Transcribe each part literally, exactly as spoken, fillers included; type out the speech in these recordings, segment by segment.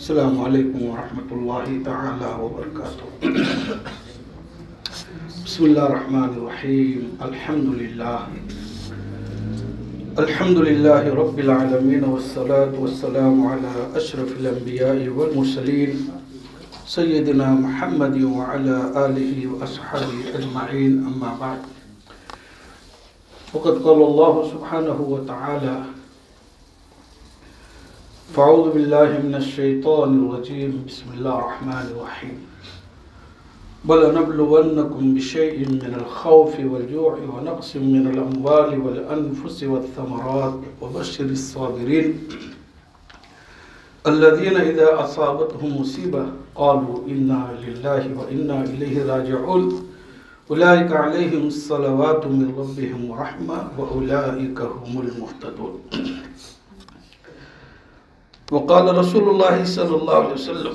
Assalamu alaikum wa rahmatullahi ta'ala wa barakatuh. Bismillah ar-Rahman ar-Rahim. Alhamdulillah. Alhamdulillahi Rabbil Alameen wa salatu wa salamu ala ashrafil anbiya'i wal mursaleen Sayyidina Muhammad wa ala alihi wa ashabihi ajma'in amma ba'd. وقد قال الله سبحانه وتعالى فأعوذ بالله من الشيطان الرجيم بسم الله الرحمن الرحيم ولنبلونكم بشيء من الخوف والجوع ونقص من الأموال والأنفس والثمرات وبشر الصابرين الذين إذا أصابتهم مصيبة قالوا إنا لله وإنا إليه راجعون أولئك عليهم الصلوات من ربهم ورحمة وأولئك هم المهتدون. وقال رسول الله صلى الله عليه وسلم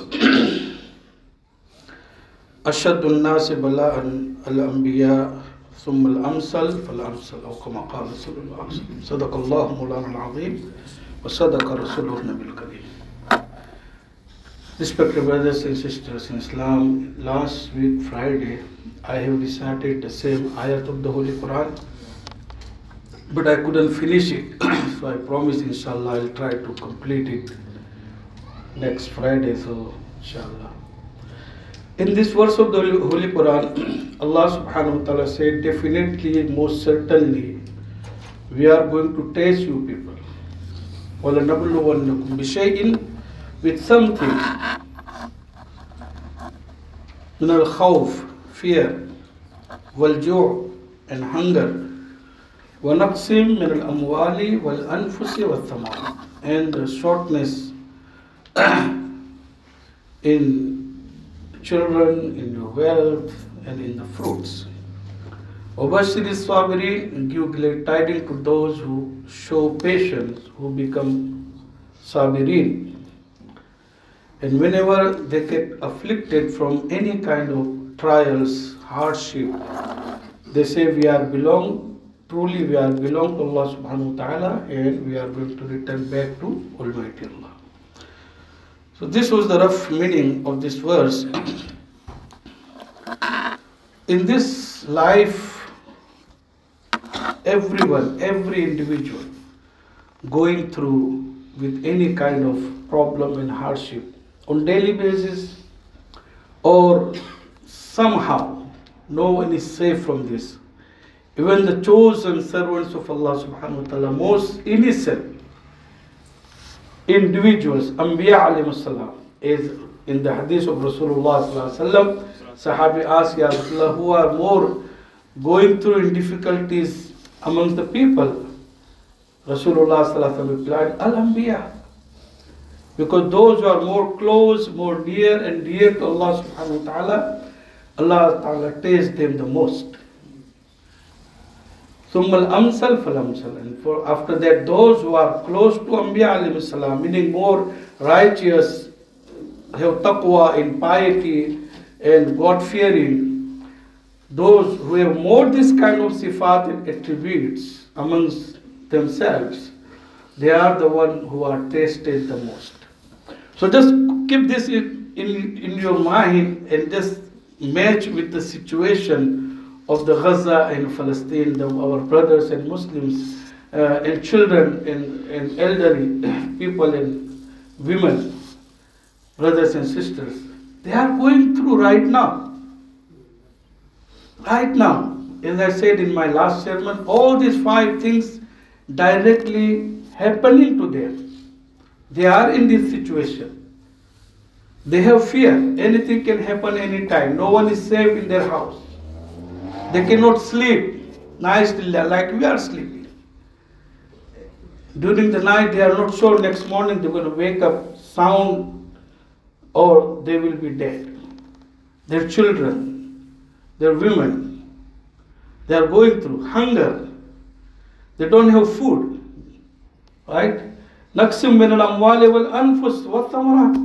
أشد الناس بلاء الأنبياء ثم الأمثل فالأمثل أو كما قال صلى الله عليه وسلم. صدق الله مولانا العظيم وصدق رسوله النبي الكريم. Respected brothers and sisters in Islam, last week Friday I have recited the same ayat of the Holy Quran, but I couldn't finish it. So I promised inshallah I'll try to complete it next Friday. So inshallah. In this verse of the Holy Quran, Allah subhanahu wa ta'ala said, definitely, most certainly, we are going to test you people. وَلَنَبْلُوَنَّكُمْ بِشَيْءٍ, with something. مِنَ الْخَوْفِ, fear, وَالْجُوعِ, and hunger, وَنَقْصٍ مِنَ الْأَمْوَالِ وَالْأَنفُسِ وَالثَّمَرَاتِ, and the shortness in children, in your wealth, and in the fruits. وَبَشِّرِ الصَّابِرِينَ, and give glad tidings to those who show patience, who become sabirin. And whenever they get afflicted from any kind of trials, hardship, they say we are belong, truly we are belong to Allah subhanahu wa ta'ala, and we are going to return back to Almighty Allah. So this was the rough meaning of this verse. In this life, everyone, every individual going through with any kind of problem and hardship on daily basis, or somehow no one is safe from this. Even the chosen servants of Allah subhanahu wa ta'ala, most innocent individuals, Anbiya alayhi salam, is in the hadith of Rasulullah sallallahu alaihi wasallam, Sahabi asked, Ya Rasulullah, who are more going through in difficulties amongst the people? Rasulullah sallallahu alaihi wasallam replied, Al-Anbiya. Because those who are more close, more near and dear to Allah subhanahu wa ta'ala, Allah ta'ala tastes them the most. ثُمَّ الْأَمْثَلْ فَالْأَمْثَلْ, and for after that, those who are close to Anbiya alayhi salam, meaning more righteous, have taqwa in piety and God-fearing, those who have more this kind of sifat and attributes amongst themselves, they are the one who are tasted the most. So just keep this in, in, in your mind and just match with the situation of the Gaza and Palestine, the, our brothers and Muslims uh, and children and, and elderly people and women, brothers and sisters. They are going through right now. Right now, as I said in my last sermon, all these five things directly happening to them. They are in this situation. They have fear. Anything can happen anytime. No one is safe in their house. They cannot sleep nicely like we are sleeping. During the night, they are not sure next morning they're going to wake up sound or they will be dead. Their children, their women, they are going through hunger. They don't have food. Right? Naqsim min al-amwali wal anfus wa thamarat.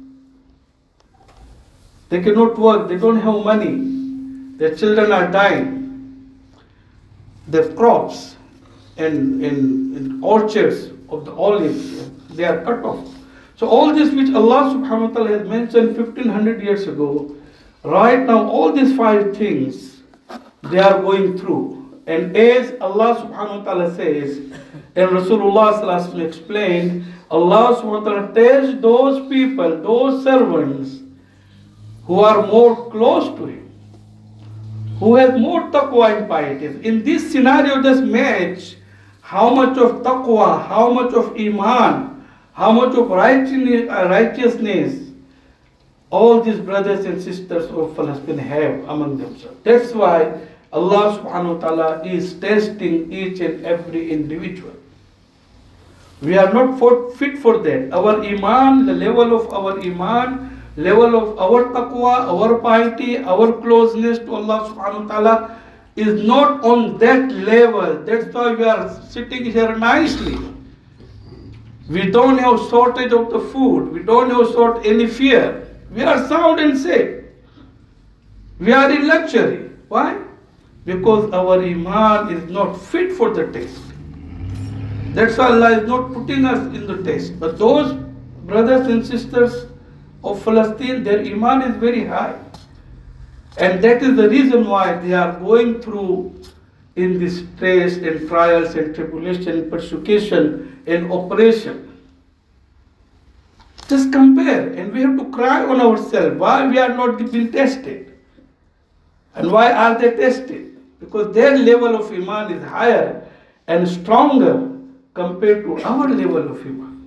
They cannot work. They don't have money. Their children are dying. Their crops and in, in orchards of the olives, they are cut off. So all this which Allah subhanahu wa ta'ala has mentioned fifteen hundred years ago, right now all these five things, they are going through. And as Allah subhanahu wa ta'ala says, and Rasulullah sallallahu alaihi wasallam explained, Allah subhanahu wa ta'ala tells those people, those servants, who are more close to Him, who have more taqwa and piety. In this scenario, just match how much of taqwa, how much of iman, how much of righteousness all these brothers and sisters of Palestine have among themselves. That's why Allah subhanahu wa ta'ala is testing each and every individual. We are not for, fit for that. Our iman, the level of our iman, level of our taqwa, our piety, our closeness to Allah subhanahu wa ta'ala is not on that level. That's why we are sitting here nicely. We don't have shortage of the food. We don't have short any fear. We are sound and safe. We are in luxury. Why? Because our iman is not fit for the test. That's why Allah is not putting us in the test. But those brothers and sisters of Palestine, their iman is very high. And that is the reason why they are going through in this test and trials and tribulation, persecution and oppression. Just compare, and we have to cry on ourselves why we are not being tested. And why are they tested? Because their level of iman is higher and stronger compared to our level of iman.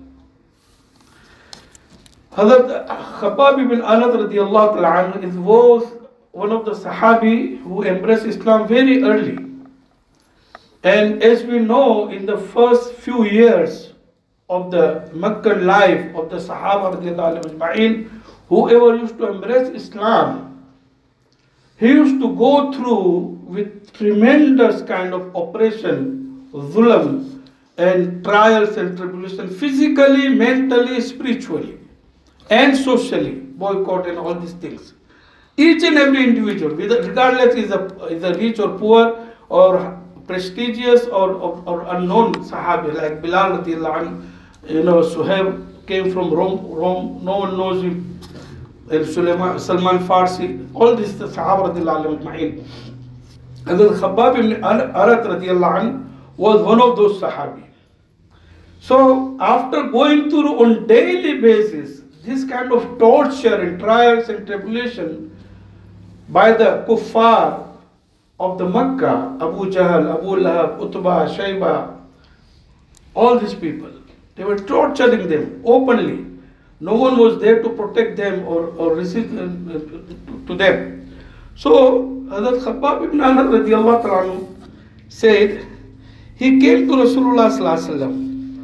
Hazrat Khabbab ibn Anas radiallahu ta'ala anhu was one of the Sahabi who embraced Islam very early. And as we know, in the first few years of the Meccan life of the Sahaba radiallahu anhu, whoever used to embrace Islam, he used to go through with tremendous kind of oppression, zulm, and trials and tribulation, physically, mentally, spiritually, and socially, boycott and all these things. Each and every individual, regardless is a, is a rich or poor, or prestigious or, or, or unknown Sahabi, like Bilal radiallahu anhu, you know, Suhaib came from Rome, Rome, no one knows him, and Sulaiman, Salman Farsi, all these the Sahaba radiallahu anhu. And then Khabbab ibn Arat radiallahu anhu was one of those Sahabi. So after going through on daily basis this kind of torture and trials and tribulation by the kuffar of the Makkah, Abu Jahl, Abu Lahab, Utbah, Shayba, all these people, they were torturing them openly. No one was there to protect them or, or resist uh, to them. So Hazrat Khabbab ibn Anas radiallahu anhu said, he came to Rasulullah sallallahu alaihi wasallam.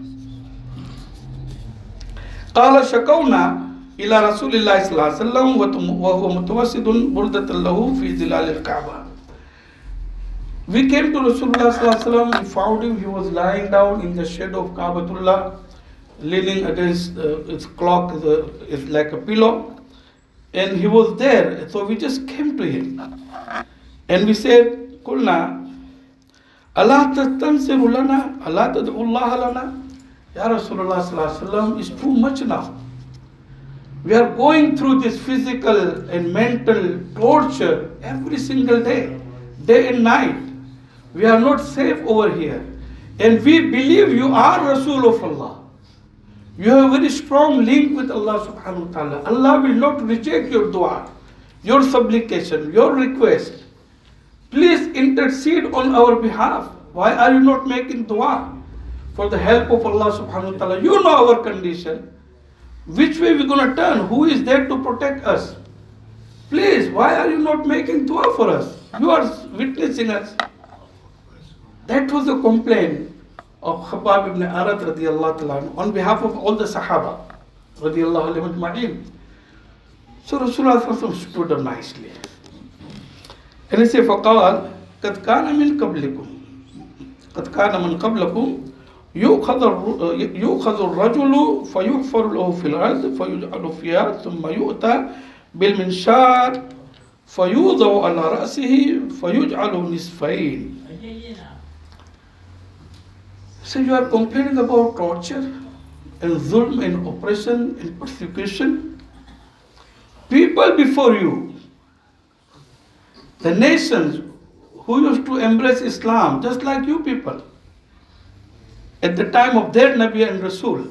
قال شكونا إلى رسول الله صلى الله عليه وسلم وهو متوسد بردة له في ظلال الكعبة. We came to Rasulullah sallallahu alaihi wasallam. We found him. He was lying down in the shade of Kaabatullah, leaning against uh, its clock, the, it's like a pillow, and he was there. So we just came to him, and we said, "Kulna, Allah tastansiru lana, Allah tad'u Allah lana." Ya Rasulullah sallallahu alaihi wasallam, is too much now. We are going through this physical and mental torture every single day, day and night. We are not safe over here. And we believe you are Rasul of Allah. You have a very strong link with Allah subhanahu wa ta'ala. Allah will not reject your dua, your supplication, your request. Please intercede on our behalf. Why are you not making dua for the help of Allah subhanahu wa ta'ala? You know our condition. Which way we going to turn? Who is there to protect us? Please, why are you not making dua for us? You are witnessing us. That was the complaint of Khabbab ibn Arat radiallahu ta'ala on behalf of all the Sahaba radiallahu alayhim. So Rasulullah stood up nicely. And he said, فَقَالَ قَدْ كَانَ مِنْ قَبْلِكُمْ قَدْ كَانَ مِنْ قَبْلَكُمْ يؤخذ الرجل فيحفر له في الأرض فيجعل فيها ثم يؤتى بالمنشار فيوضع على رأسه فيجعل نصفين. So you are complaining about torture? and zulm and oppression and persecution. People before you, the nations who used to embrace Islam, just like you people, at the time of their Nabi and Rasul.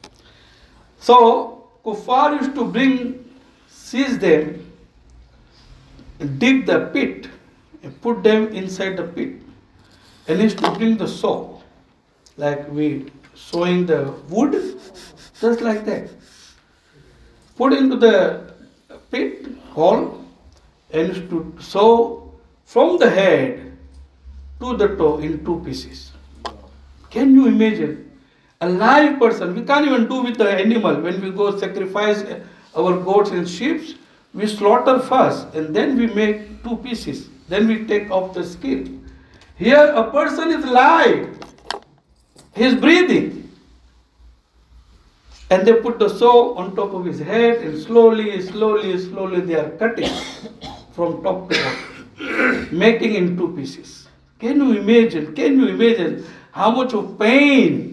So, kuffar used to bring, seize them, dig the pit, and put them inside the pit. And used to bring the saw, like we sawing the wood, just like that. Put into the pit, hole, and used to saw from the head to the toe in two pieces. Can you imagine? A live person, we can't even do with the animal. When we go sacrifice our goats and sheep, we slaughter first and then we make two pieces. Then we take off the skin. Here a person is live. He is breathing. And they put the saw on top of his head and slowly, slowly, slowly they are cutting from top to bottom, making in two pieces. Can you imagine? Can you imagine how much of pain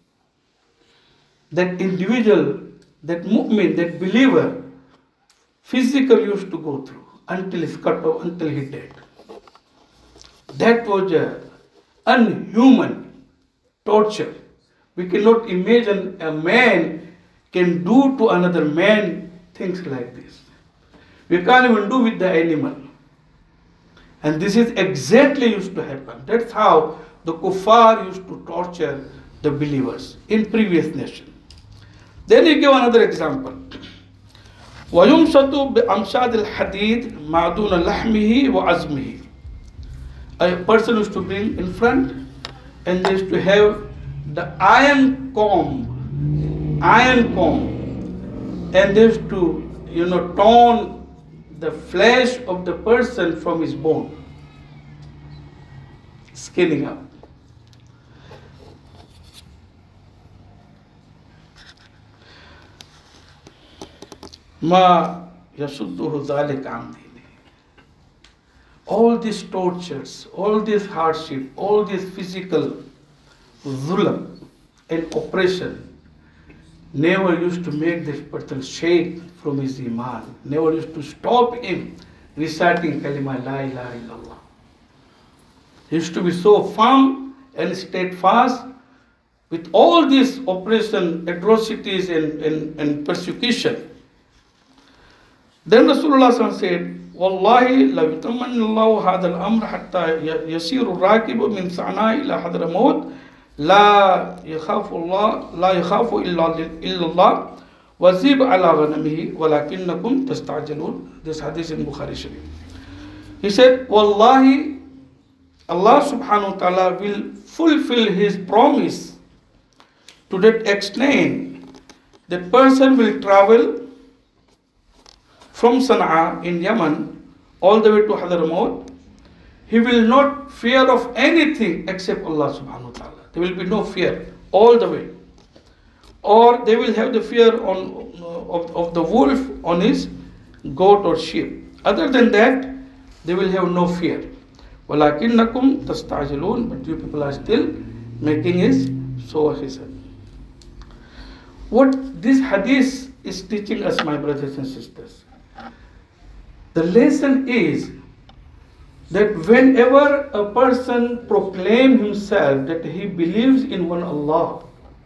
that individual, that mu'min, that believer, physically used to go through until he's cut off, until he died. That was a unhuman torture. We cannot imagine a man can do to another man things like this. We can't even do with the animal. And this is exactly used to happen. That's how the kuffar used to torture the believers in previous nation. Then he give another example. وَيُمْشَطُ بِأَمْشَادِ الْحَدِيدِ مَا دُونَ لَحْمِهِ وَعَزْمِهِ. A person used to bring in front and they used to have the iron comb, iron comb, and they used to, you know, torn the flesh of the person from his bone, skinning up. Ma yasudduhu zalik an dini. All these tortures, all this hardship, all this physical zulm and oppression never used to make this person shake from his iman, never used to stop him reciting kalima la ilaha illallah. He used to be so firm and steadfast with all this oppression, atrocities and, and, and persecution. Then Rasulullah said, Wallahi la yutamanillahu hadha al-amr hatta yasiru rakibu min sa'na ila hadramawt la yakhafu Allah la yakhafu illa Allah wa zib ala ghanamihi walakinnakum tasta'jalun. This hadith in Bukhari Sharif. He said, Wallahi, Allah subhanahu wa ta'ala will fulfill his promise to that extent that person will travel from Sana'a in Yemen all the way to Hadramaut. He will not fear of anything except Allah subhanahu wa ta'ala. There will be no fear all the way. Or they will have the fear on of, of the wolf on his goat or sheep. Other than that, they will have no fear. وَلَكِنَّكُمْ تَسْتَعْجِلُونَ. But you people are still making his so he said. What this hadith is teaching us, my brothers and sisters, the lesson is that whenever a person proclaims himself that he believes in one Allah,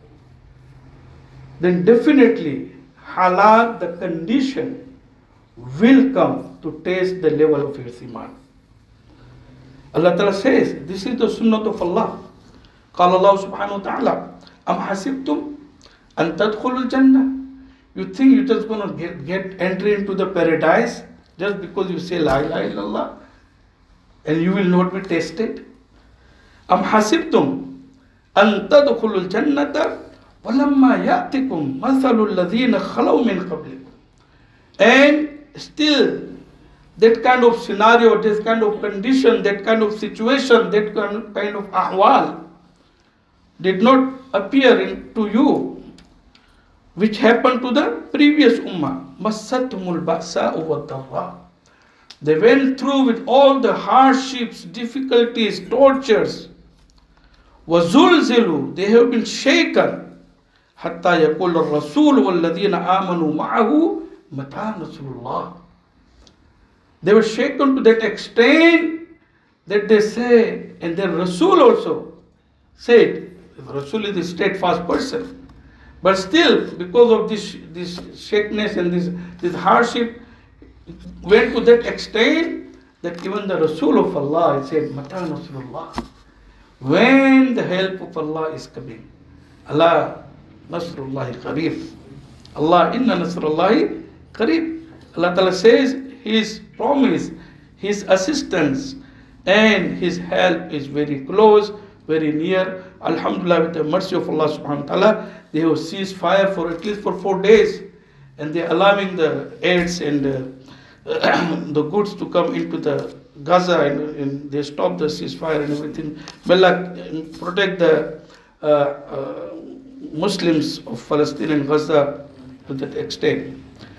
then definitely halal, the condition, will come to test the level of his iman. Allah Ta'ala says, this is the sunnah of Allah. قال الله سبحانه وتعالى أم حسبتم أن تدخلوا الجنة. You think you're just going to get, get entry into the paradise just because you say La ilaha illallah and you will not be tested? أم حسبتم أن تدخلوا الجنة وَلَمَّا يَأْتِكُمْ مَثَلُ الَّذِينَ خَلَوْا مِنْ قَبْلِكُمْ. And still, that kind of scenario, this kind of condition, that kind of situation, that kind of ahwal did not appear in, to you, which happened to the previous ummah. مَسَّتْهُمُ الْبَأْسَاءُ وَالضَّرَّاءُ. They went through with all the hardships, difficulties, tortures. وَزُلْزِلُوا. They have been shaken. حتى يقول الرسول والذين آمنوا معه متى نصر الله. They were shaken to that extent that they say, and then Rasul also said, Rasul is a steadfast person, but still because of this this shakiness and this this hardship went to that extent that even the Rasul of Allah said, Mata Nasrullah, when the help of Allah is coming. Allah Nasrullahi Qareeb. Allah Inna Nasrullahi Qareeb. Allah Ta'ala says His promise, His assistance and His help is very close, very near. Alhamdulillah, with the mercy of Allah subhanahu wa ta'ala, they have ceased fire for at least for four days. And they are allowing the aids and uh, the goods to come into the Gaza, and, and they stop the ceasefire and everything. May Allah protect the uh, uh, Muslims of Palestine and Gaza to that extent.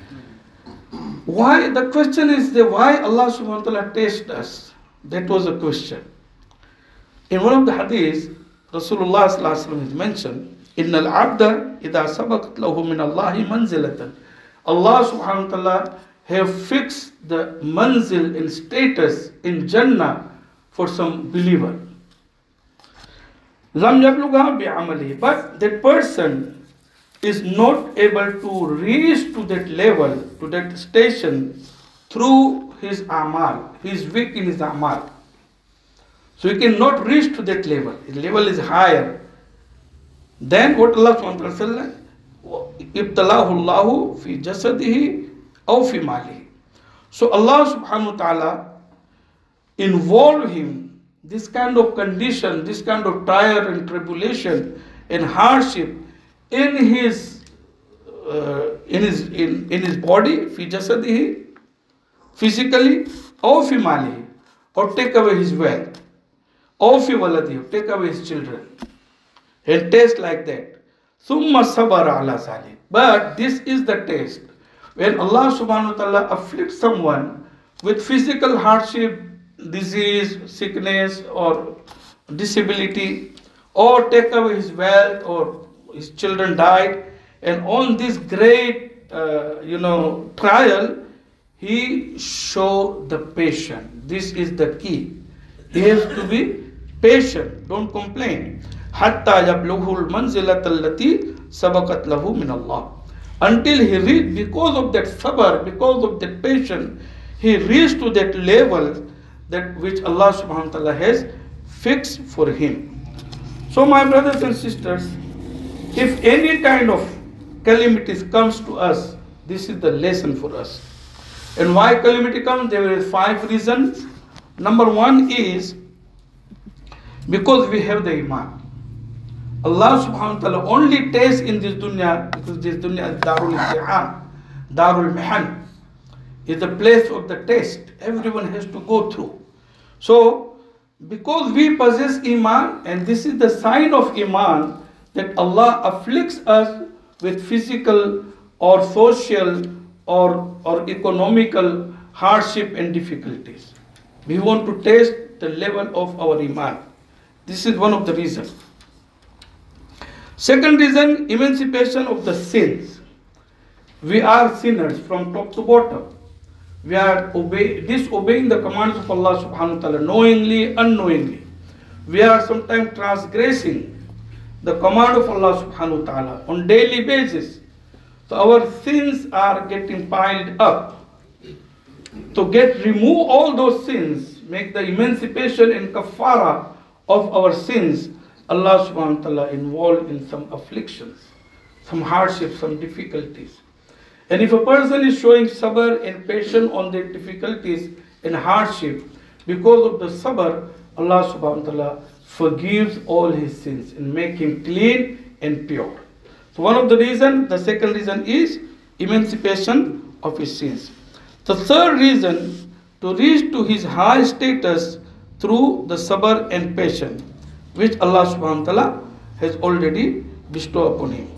Why? The question is the why Allah subhanahu wa ta'ala tests us. That was the question. In one of the hadiths, Rasulullah sallallahu alaihi wasallam has mentioned, إِنَّ الْعَبْدَ إِذَا سَبَقَتْ لَهُ مِنَ اللَّهِ مَنْزِلَةً. Allah subhanahu wa ta'ala have fixed the manzil in status in Jannah for some believer. لَمْ يَبْلُغَهَا بِعَمَلِهِ. But that person is not able to reach to that level, to that station through his amal. He is weak in his amal. So he cannot reach to that level. His level is higher. Then what Allah subhanahu wa ta'ala said, ibtalahu Allahu fi jasadihi aw fi malihi. So Allah subhanahu wa ta'ala involve him this kind of condition, this kind of trial and tribulation and hardship in his uh, in his in, in his body, fi jasadihi, physically, aw fi malihi, or take away his wealth, aw fi waladihi, take away his children, and test like that. Summa sabara ala zalik. But this is the test. When Allah subhanahu wa ta'ala afflicts someone with physical hardship, disease, sickness, or disability, or take away his wealth, or his children died, and on this great, uh, you know, trial, he show the patience. This is the key. He has to be patient. Don't complain. Hatta yablughu al-manzilata allati sabaqat lahu min Allah. Until he reached, because of that sabr, because of that patience, he reached to that level that which Allah subhanahu wa ta'ala has fixed for him. So my brothers and sisters, if any kind of calamities comes to us, this is the lesson for us. And why calamity comes? There are five reasons. Number one is because we have the iman. Allah subhanahu wa ta'ala only tests in this dunya, because this dunya is Darul Imtihan, Darul Mihan, is the place of the test. Everyone has to go through. So, because we possess iman, and this is the sign of iman, that Allah afflicts us with physical or social or, or economical hardship and difficulties. We want to test the level of our iman. This is one of the reasons. Second reason, emancipation of the sins. We are sinners from top to bottom. We are obey, disobeying the commands of Allah subhanahu wa ta'ala, knowingly, unknowingly. We are sometimes transgressing the command of Allah subhanahu wa ta'ala on daily basis. So our sins are getting piled up. To get remove all those sins, make the emancipation and kafara of our sins, Allah subhanahu wa ta'ala involved in some afflictions, some hardships, some difficulties. And if a person is showing sabr and patience on their difficulties and hardship, because of the sabr, Allah subhanahu wa ta'ala forgives all his sins and make him clean and pure. So one of the reasons, the second reason is emancipation of his sins. The third reason, to reach to his high status through the sabr and patience, which Allah subhanahu wa ta'ala has already bestowed upon him.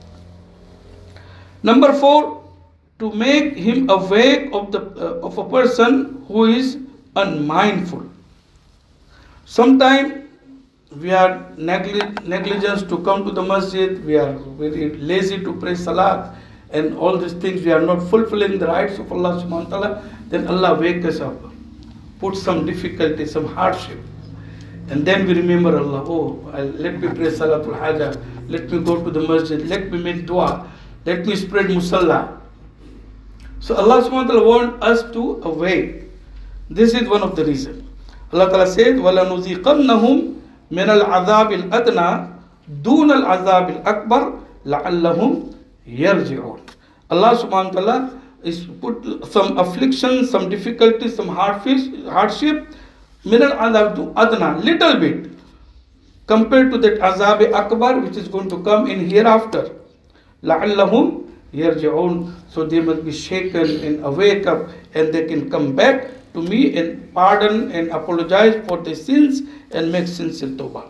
Number four, to make him awake of the uh, of a person who is unmindful. Sometimes we are negli- negligence to come to the masjid, we are very lazy to pray salat, and all these things, we are not fulfilling the rights of Allah subhanahu wa ta'ala, then Allah wake us up, put some difficulty, some hardship. And then we remember Allah, oh, I'll, let me pray Salatul Hajjah, let me go to the masjid, let me make dua, let me spread musalla. So Allah subhanahu wa ta'ala wants us to awake. This is one of the reasons. Allah ta'ala said, وَلَنُذِيقَنَّهُمْ مِنَ الْعَذَابِ الْأَدْنَى دُونَ الْعَذَابِ الْأَكْبَرِ لَعَلَّهُمْ يَرْجِعُونَ. Allah subhanahu wa ta'ala is put some affliction, some difficulty, some hardship, min al-azab adna, little bit, compared to that azab akbar which is going to come in hereafter. لَعَلَّهُمْ يَرْجِعُونَ. So they must be shaken and awake up, and they can come back to me and pardon and apologize for their sins and make sincere tawbah.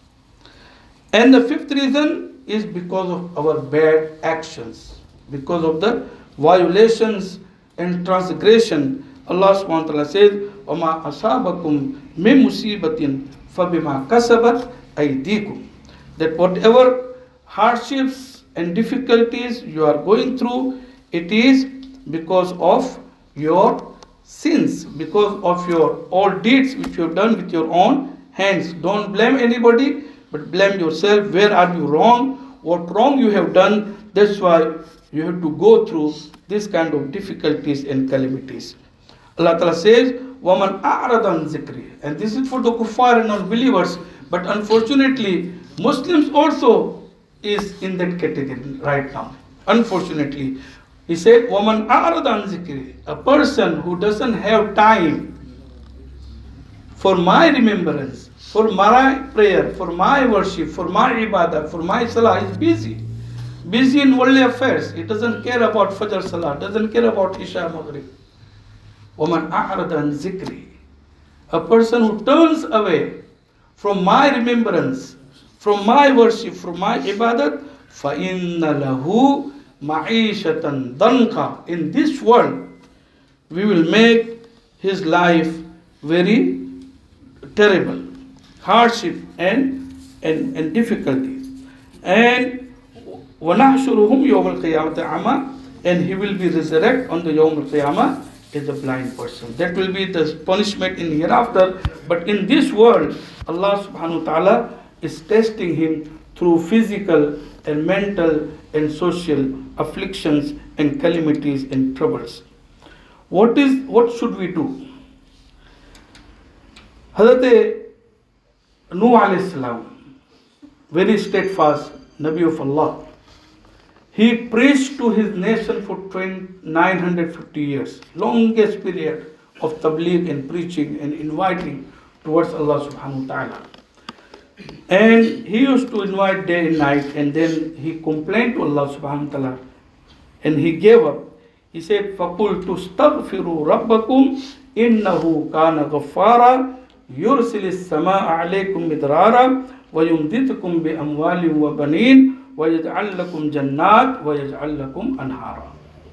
And the fifth reason is because of our bad actions, because of the violations and transgression. Allah subhanahu wa ta'ala says, وَمَا أَصَابَكُم مِّن مُّصِيبَةٍ فَبِمَا كَسَبَتْ أَيْدِيكُمْ. That whatever hardships and difficulties you are going through, it is because of your sins, because of your all deeds which you have done with your own hands. Don't blame anybody, but blame yourself. Where are you wrong? What wrong you have done? That's why you have to go through this kind of difficulties and calamities. Allah Ta'ala says, وَمَنْ أَعْرَضَ عَنْ ذِكْرِي. And this is for the kuffar and non-believers. But unfortunately, Muslims also is in that category right now. Unfortunately. He said, وَمَنْ أَعْرَضَ عَنْ ذِكْرِي. A person who doesn't have time for my remembrance, for my prayer, for my worship, for my ibadah, for my salah, is busy. Busy in worldly affairs. He doesn't care about Fajr Salah, doesn't care about Isha Maghrib. وَمَنْ أَعْرَضَ عَنْ ذِكْرِي. A person who turns away from my remembrance, from my worship, from my ibadat, فَإِنَّ لَهُ مَعِيشَةً ضَنْكَ. In this world, we will make his life very terrible, hardship and, and, and difficulties. And وَنَحْشُرُهُمْ يَوْمَ الْقِيَامَةِ عَمَى. And he will be resurrected on the Yawm al-Qiyamah is a blind person. That will be the punishment in hereafter. But in this world, Allah subhanahu wa ta'ala is testing him through physical and mental and social afflictions and calamities and troubles. What is what should we do? Hazrat Nuh alayhi salam, very steadfast Nabi of Allah, he preached to his nation for nine hundred fifty years, longest period of tabligh and preaching and inviting towards Allah subhanahu wa ta'ala. And he used to invite day and night, and then he complained to Allah subhanahu wa ta'ala, and he gave up. He said, فَقُلْتُ اسْتَغْفِرُوا رَبَّكُمْ إِنَّهُ كَانَ غَفَّارًا يُرْسِلِ السَّمَاءَ عَلَيْكُمْ مِدْرَارًا وَيُمْدِدْكُمْ بِأَمْوَالٍ وَبَنِينَ وَيَجْعَلْ لَكُمْ جَنَّاتٍ وَيَجْعَلْ لَكُمْ أَنْهَارًا.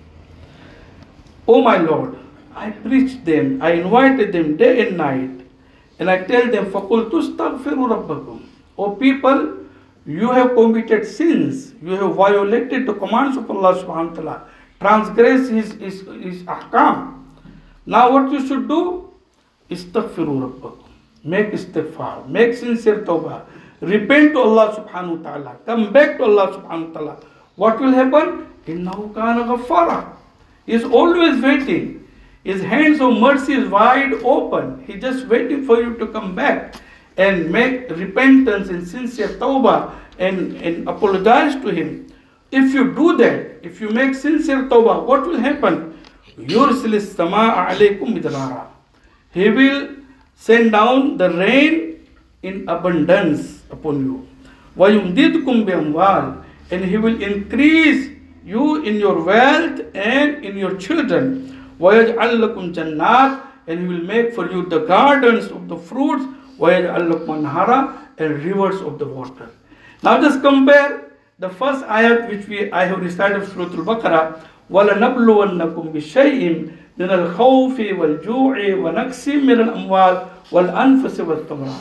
Oh my Lord, I preached them, I invited them day and night, and I tell them, فَقُلْتُ اسْتَغْفِرُوا رَبَّكُمْ. O people, you have committed sins, you have violated the commands of Allah subhanahu wa ta'ala, transgressed his, his, his ahkam. Now what you should do? Istaghfiru rabbakum. Make istighfar, make sincere tawbah, repent to Allah subhanahu wa ta'ala, come back to Allah subhanahu wa ta'ala. What will happen? Innahu kana ghaffara. He is always waiting. His hands of mercy is wide open. He is just waiting for you to come back and make repentance and sincere tawbah and, and apologize to him. If you do that, if you make sincere tawbah, what will happen? يُرْسِلِ السَّمَاءَ عَلَيْكُمْ مِدْرَارًا. He will send down the rain in abundance upon you. وَيُمْدِدْكُمْ بِأَمْوَالٍ. And he will increase you in your wealth and in your children. وَيَجْعَلْ لَكُمْ جَنَّاتٍ. And he will make for you the gardens of the fruits. وَيَجْعَلْ لَكُمْ أَنْهَارًا. And rivers of the water. Now just compare the first ayat which we I have recited Surah Al-Baqarah. وَلَنَبْلُوَنَّكُمْ بِشَيْءٍ مِنَ الْخَوْفِ وَالْجُوعِ وَنَقْصٍ مِنَ الْأَمْوَالِ وَالْأَنْفُسِ وَالثَّمَرَاتِ.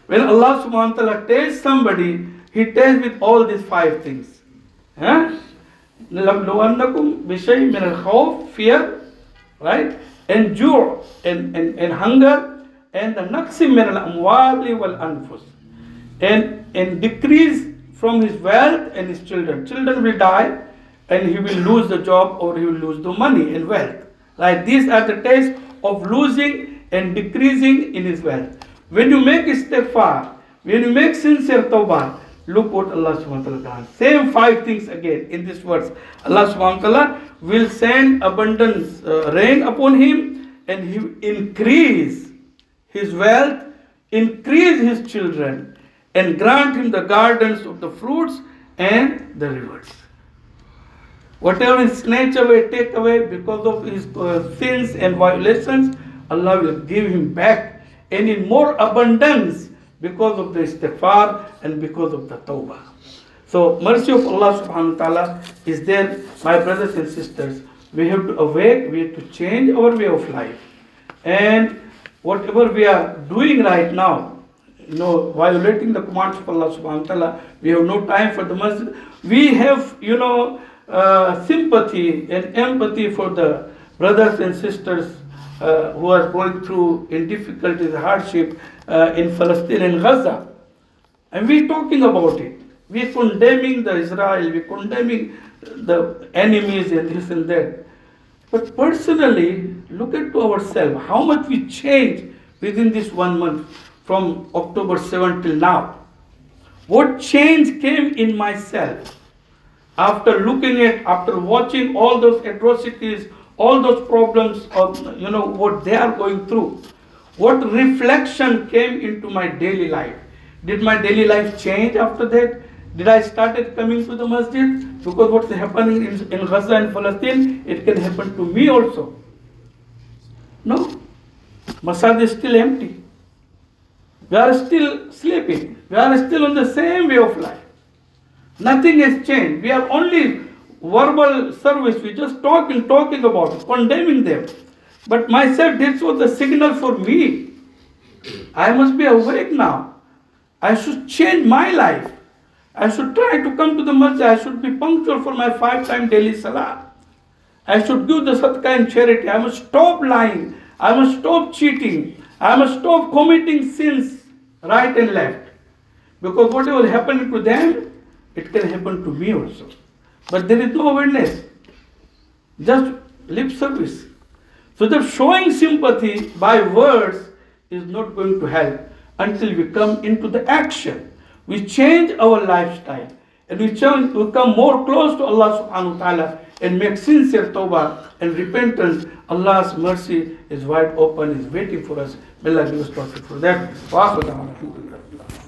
When Allah subhanahu wa ta'ala tests somebody, He tests with all these five things. Huh? لَبْلُوَنَّكُمْ بِشَيْءٍ مِنَ الْخَوْفِ, fear, right? And ju' and, and, and hunger, and the naqsim min al-amwali wal-anfus. And, and decrease from his wealth and his children. Children will die and he will lose the job or he will lose the money and wealth. Right? These are the tests of losing and decreasing in his wealth. When you make istighfar, when you make sincere tawbah, look what Allah subhanahu wa ta'ala does. Same five things again in this verse. Allah subhanahu wa ta'ala will send abundance uh, rain upon him, and he will increase his wealth, increase his children, and grant him the gardens of the fruits and the rivers. Whatever is snatched away, take away because of his uh, sins and violations, Allah will give him back, and in more abundance because of the istighfar and because of the tawbah. So mercy of Allah subhanahu wa ta'ala is there, my brothers and sisters. We have to awake, we have to change our way of life. And whatever we are doing right now, you know, violating the commands of Allah subhanahu wa ta'ala, we have no time for the masjid. We have, you know, uh, sympathy and empathy for the brothers and sisters uh, who are going through in difficulties, hardship uh, in Palestine and Gaza. And we are talking about it. We are condemning the Israel, we are condemning the enemies and this and that. But personally, look at ourselves, how much we changed within this one month from October seventh till now. What change came in myself after looking at, after watching all those atrocities, all those problems of, you know, what they are going through. What reflection came into my daily life? Did my daily life change after that? Did I started coming to the masjid? Because what's happening in, in Gaza and Palestine, it can happen to me also. No. Masjid is still empty. We are still sleeping. We are still on the same way of life. Nothing has changed. We are only verbal service. We just talking, talking about it, condemning them. But myself, this was the signal for me. I must be awake now. I should change my life. I should try to come to the masjid. I should be punctual for my five-time daily salah. I should give the sadaqah and charity. I must stop lying. I must stop cheating. I must stop committing sins right and left. Because whatever happened to them, it can happen to me also. But there is no awareness. Just lip service. So the showing sympathy by words is not going to help until we come into the action. We change our lifestyle and we, change, we come more close to Allah subhanahu wa ta'ala and make sincere tawbah and repentance. Allah's mercy is wide open, is waiting for us. May Allah give us tawfiq for that.